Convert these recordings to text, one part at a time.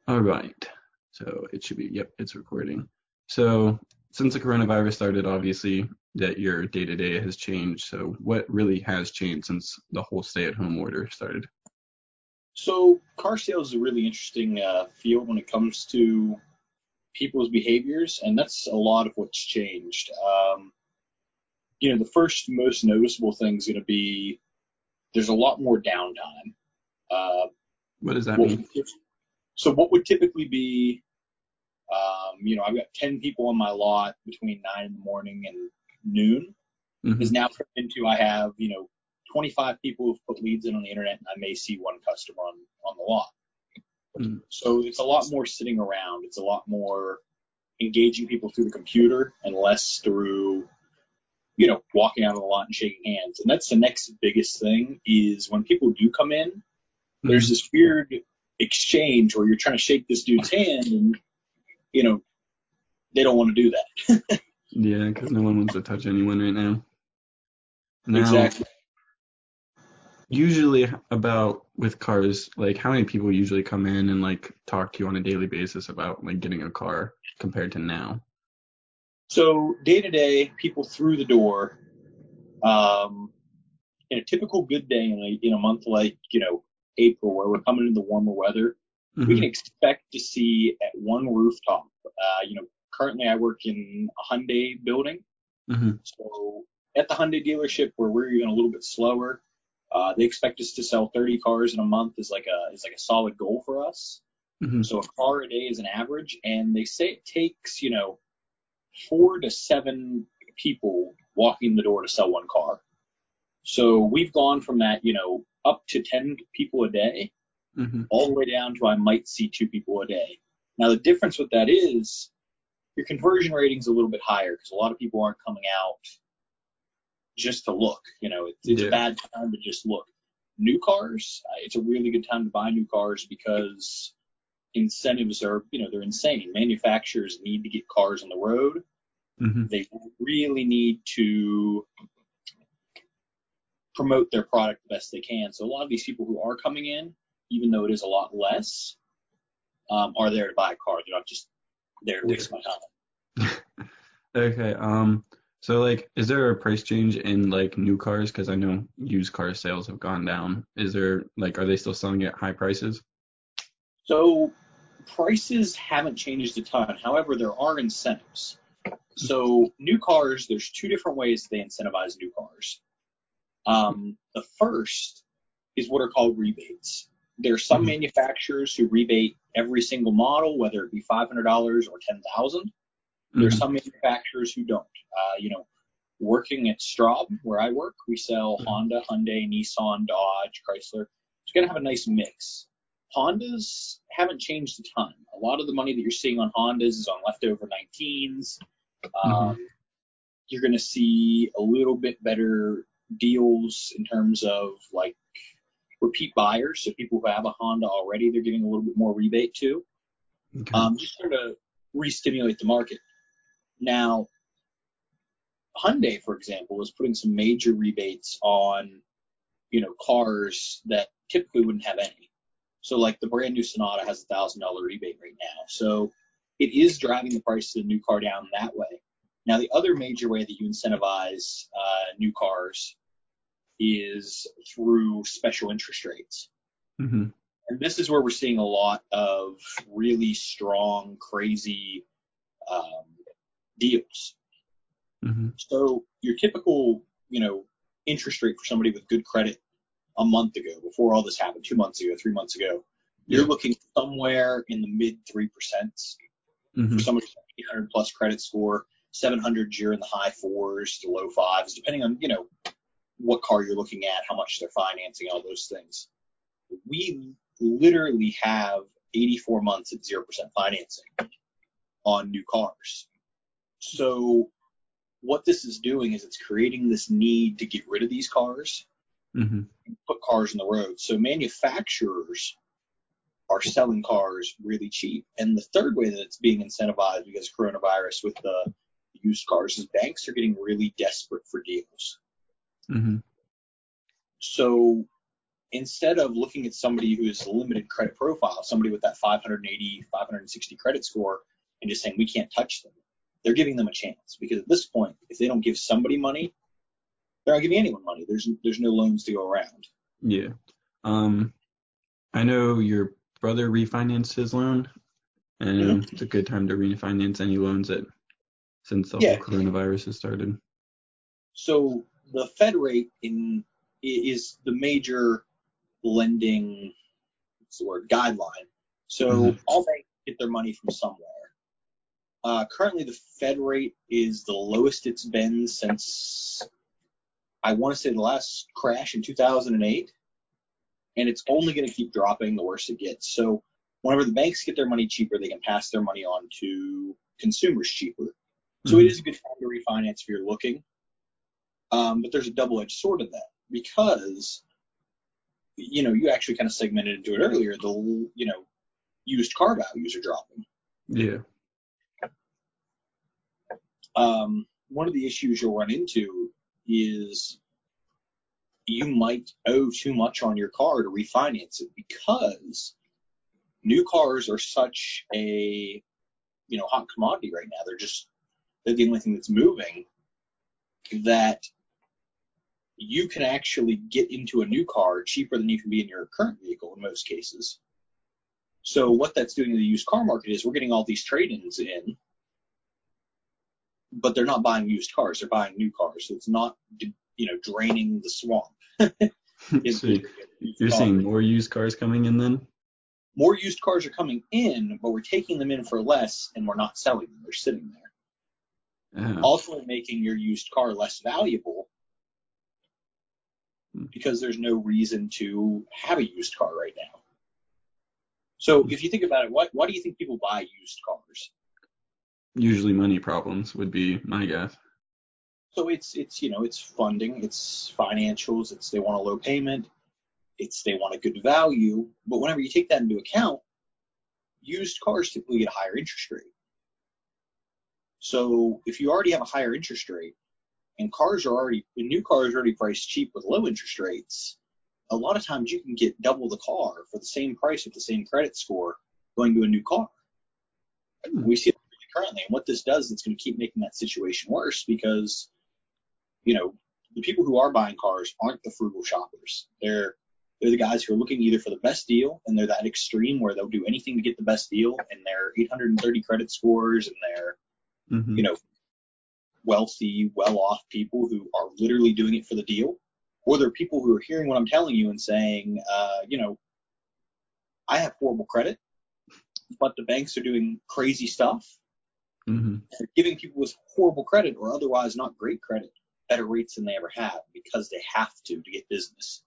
All right. So it should be, yep, it's recording. So since the coronavirus started, obviously that your day-to-day has changed. So what really has changed since the whole stay-at-home order started? So, car sales is a really interesting field when it comes to people's behaviors, and that's a lot of what's changed. The first most noticeable thing is going to be there's a lot more downtime. Uh, What does that what mean? would, so, what would typically be, I've got 10 people on my lot between 9 in the morning and noon, is Hmm. now turned into I have, 25 people who've put leads in on the internet, and I may see one customer on the lot. So it's a lot more sitting around. It's a lot more engaging people through the computer and less through, walking out of the lot and shaking hands. And that's the next biggest thing is when people do come in, there's Hmm. this weird exchange where you're trying to shake this dude's hand and, you know, they don't want to do that. Yeah, because no one wants to touch anyone right now. Now, Exactly. usually about with cars, like how many people usually come in and like talk to you on a daily basis about like getting a car compared to now? So day to day, people through the door, um, in a typical good day in a month like, April, where we're coming into the warmer weather, we can Hmm. expect to see at one rooftop. Currently I work in a Hyundai building. Hmm. So at the Hyundai dealership where we're even a little bit slower, they expect us to sell 30 cars in a month is like a solid goal for us. Hmm. So a car a day is an average, and they say it takes 4 to 7 people walking the door to sell one car. So we've gone from that up to 10 people a day Hmm. all the way down to I might see 2 people a day. Now the difference with that is your conversion rating is a little bit higher because a lot of people aren't coming out just to look. It's a Yeah. bad time to just look. New cars, it's a really good time to buy new cars because incentives are, they're insane. Manufacturers need to get cars on the road. Hmm. They really need to promote their product the best they can. So a lot of these people who are coming in, even though it is a lot less, are there to buy a car. They're not just there to Yeah. waste my time. Okay. So like, is there a price change in like new cars? Because I know used car sales have gone down. Is there like, are they still selling at high prices? So prices haven't changed a ton. However, there are incentives. So new cars, there's two different ways they incentivize new cars. The first is what are called rebates. There are some Hmm. manufacturers who rebate every single model, whether it be $500 or 10,000. There are Hmm. some manufacturers who don't. Working at Straub, where I work, we sell Honda, Hyundai, Nissan, Dodge, Chrysler. It's going to have a nice mix. Hondas haven't changed a ton. A lot of the money that you're seeing on Hondas is on leftover 19s. Hmm. Um, you're going to see a little bit better deals in terms of like repeat buyers. So people who have a Honda already, they're getting a little bit more rebate too. Okay. Just sort of re-stimulate the market. Now, Hyundai, for example, is putting some major rebates on, cars that typically wouldn't have any. So like the brand new Sonata has $1,000 rebate right now. So it is driving the price of the new car down that way. Now, the other major way that you incentivize new cars is through special interest rates. Hmm. And this is where we're seeing a lot of really strong, crazy um, deals. Hmm. So your typical, interest rate for somebody with good credit a month ago, before all this happened, 2 months ago, 3 months ago, you're Yeah. looking somewhere in the mid 3%. For Hmm. somebody with an 800 plus credit score, 700, you're in the high fours to low fives, depending on, what car you're looking at, how much they're financing, all those things. We literally have 84 months at 0% financing on new cars. So what this is doing is it's creating this need to get rid of these cars Hmm. and put cars on the road. So manufacturers are selling cars really cheap. And the third way that it's being incentivized because of coronavirus with the used cars is banks are getting really desperate for deals. Hmm. So instead of looking at somebody who is a limited credit profile, somebody with that 580, 560 credit score, and just saying we can't touch them, they're giving them a chance. Because at this point, if they don't give somebody money, they're not giving anyone money. There's no loans to go around. Yeah. I know your brother refinanced his loan, and it's a good time to refinance any loans since the whole coronavirus has started. So the Fed rate is the major lending guideline. So all banks get their money from somewhere. Currently, the Fed rate is the lowest it's been since, I want to say, the last crash in 2008. And it's only going to keep dropping the worse it gets. So whenever the banks get their money cheaper, they can pass their money on to consumers cheaper. So it is a good time to refinance if you're looking. But there's a double-edged sword of that, because, you actually kind of segmented into it earlier. Used car values are dropping. Yeah. One of the issues you'll run into is you might owe too much on your car to refinance it, because new cars are such a hot commodity right now. They're the only thing that's moving, that you can actually get into a new car cheaper than you can be in your current vehicle in most cases. So what that's doing in the used car market is we're getting all these trade-ins in, but they're not buying used cars. They're buying new cars. So it's not, draining the swamp. So you're seeing more used cars coming in then? More used cars are coming in, but we're taking them in for less, and we're not selling them. They're sitting there. Also making your used car less valuable, because there's no reason to have a used car right now. So if you think about it, why do you think people buy used cars? Usually money problems would be my guess. So it's funding, it's financials, it's they want a low payment, it's they want a good value. But whenever you take that into account, used cars typically get a higher interest rate. So if you already have a higher interest rate, and new cars are already priced cheap with low interest rates, a lot of times you can get double the car for the same price with the same credit score going to a new car. We see it currently, and what this does, it's going to keep making that situation worse, because the people who are buying cars aren't the frugal shoppers. They're the guys who are looking either for the best deal, and they're that extreme where they'll do anything to get the best deal, and their 830 credit scores, and they're wealthy, well-off people who are literally doing it for the deal. Or they're people who are hearing what I'm telling you and saying, I have horrible credit, but the banks are doing crazy stuff. They're giving people with horrible credit or otherwise not great credit better rates than they ever have, because they have to get business.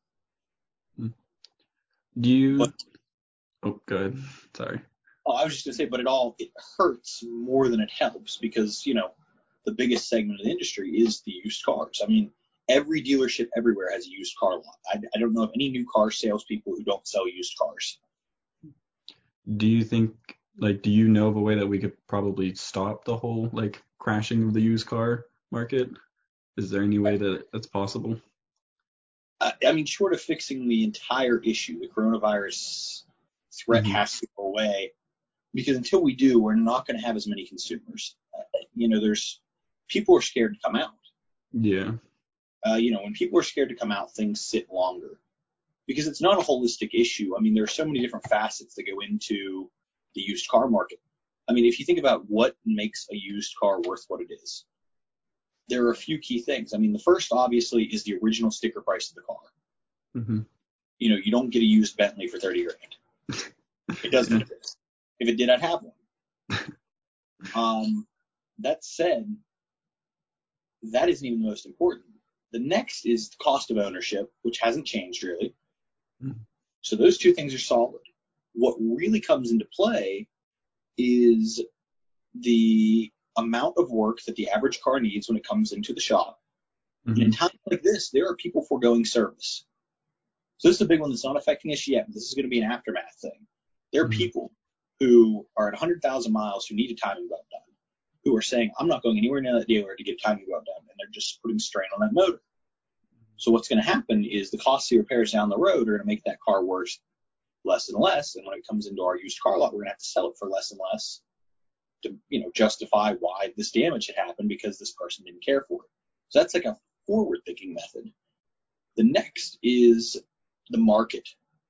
Go ahead. Sorry. I was just going to say, but it hurts more than it helps, because, the biggest segment of the industry is the used cars. I mean, every dealership everywhere has a used car lot. I don't know of any new car salespeople who don't sell used cars. Do you think, do you know of a way that we could probably stop the whole, crashing of the used car market? Is there any way that that's possible? I mean, short of fixing the entire issue, the coronavirus threat has to go away, because until we do, we're not going to have as many consumers. People are scared to come out. Yeah. When people are scared to come out, things sit longer, because it's not a holistic issue. I mean, there are so many different facets that go into the used car market. I mean, if you think about what makes a used car worth what it is, there are a few key things. I mean, the first, obviously, is the original sticker price of the car. You don't get a used Bentley for $30,000. It doesn't exist. If it did, I'd have one. That said, that isn't even the most important. The next is the cost of ownership, which hasn't changed really. So those two things are solid. What really comes into play is the amount of work that the average car needs when it comes into the shop. And in times like this, there are people foregoing service. So this is a big one that's not affecting us yet, but this is going to be an aftermath thing. There are people who are at 100,000 miles who need a timing belt done, who are saying, I'm not going anywhere near that dealer to get timing belt done, and they're just putting strain on that motor. So what's going to happen is the costly repairs down the road are going to make that car worth less and less. And when it comes into our used car lot, we're going to have to sell it for less and less to, justify why this damage had happened because this person didn't care for it. So that's like a forward-thinking method. The next is the market.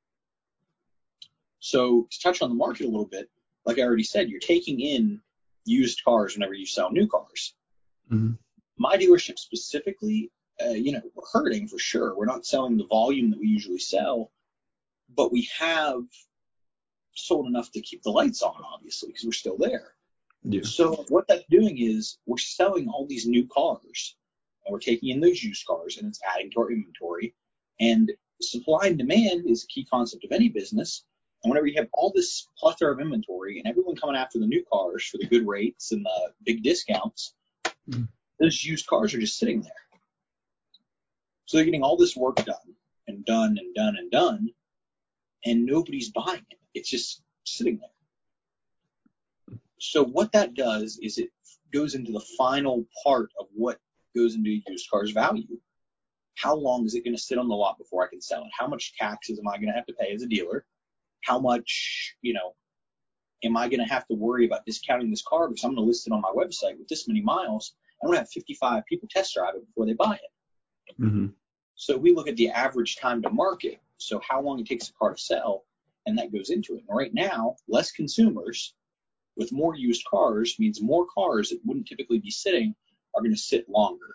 So to touch on the market a little bit, like I already said, you're taking in used cars whenever you sell new cars. Mm-hmm. My dealership specifically, we're hurting for sure. We're not selling the volume that we usually sell, but we have sold enough to keep the lights on, obviously, because we're still there. Yeah. So what that's doing is we're selling all these new cars, and we're taking in those used cars, and it's adding to our inventory. And supply and demand is a key concept of any business. And whenever you have all this plethora of inventory and everyone coming after the new cars for the good rates and the big discounts, those used cars are just sitting there. So they're getting all this work done and done and done and done, and nobody's buying it. It's just sitting there. So what that does is it goes into the final part of what goes into a used car's value. How long is it going to sit on the lot before I can sell it? How much taxes am I going to have to pay as a dealer? How much, am I going to have to worry about discounting this car because I'm going to list it on my website with this many miles? I'm going to have 55 people test drive it before they buy it. Mm-hmm. So we look at the average time to market, so how long it takes a car to sell, and that goes into it. And right now, less consumers with more used cars means more cars that wouldn't typically be sitting are going to sit longer.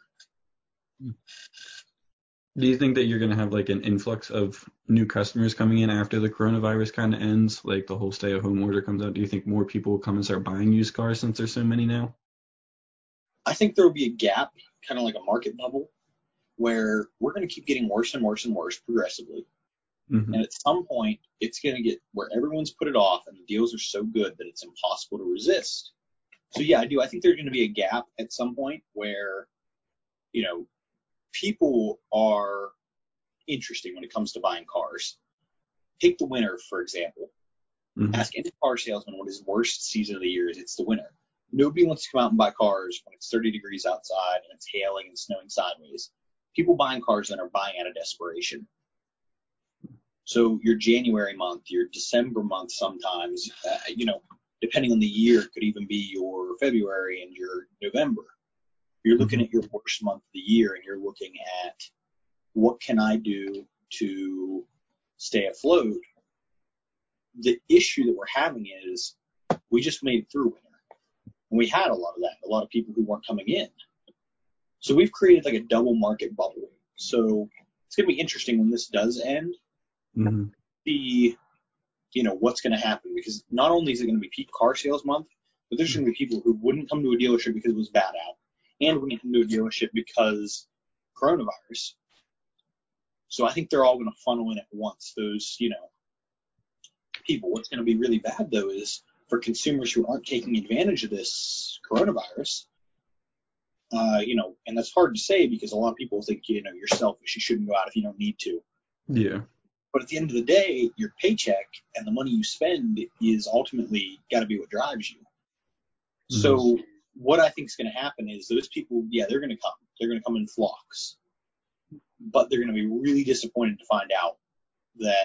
Do you think that you're going to have like an influx of new customers coming in after the coronavirus kind of ends, like the whole stay-at-home order comes out? Do you think more people will come and start buying used cars since there's so many now? I think there will be a gap, kind of like a market bubble, where we're going to keep getting worse and worse and worse progressively. Mm-hmm. And at some point, it's going to get where everyone's put it off and the deals are so good that it's impossible to resist. So, yeah, I do. I think there's going to be a gap at some point where, people are interesting when it comes to buying cars. Take the winter, for example. Mm-hmm. Ask any car salesman what his worst season of the year is. It's the winter. Nobody wants to come out and buy cars when it's 30 degrees outside and it's hailing and snowing sideways. People buying cars then are buying out of desperation. So your January month, your December month sometimes, depending on the year, it could even be your February and your November. You're looking at your worst month of the year and you're looking at what can I do to stay afloat. The issue that we're having is we just made it through winter. And we had a lot of that, a lot of people who weren't coming in. So we've created like a double market bubble. So it's going to be interesting when this does end, see, what's going to happen. Because not only is it going to be peak car sales month, but there's going to be people who wouldn't come to a dealership because it was bad out and wouldn't come to a dealership because coronavirus. So I think they're all going to funnel in at once, those, people. What's going to be really bad, though, is for consumers who aren't taking advantage of this coronavirus, and that's hard to say because a lot of people think, you're selfish. You shouldn't go out if you don't need to. Yeah. But at the end of the day, your paycheck and the money you spend is ultimately got to be what drives you. Mm-hmm. So what I think is going to happen is those people, they're going to come. They're going to come in flocks. But they're going to be really disappointed to find out that,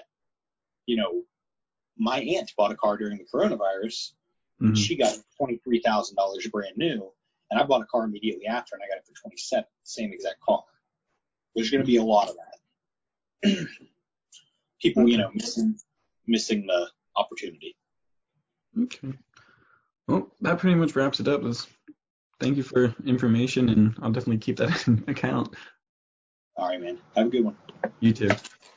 my aunt bought a car during the coronavirus. Mm-hmm. And she got $23,000 brand new. And I bought a car immediately after, and I got it for $27,000, the same exact car. There's going to be a lot of that. People, missing the opportunity. Okay. Well, that pretty much wraps it up. Thank you for information, and I'll definitely keep that in account. All right, man. Have a good one. You too.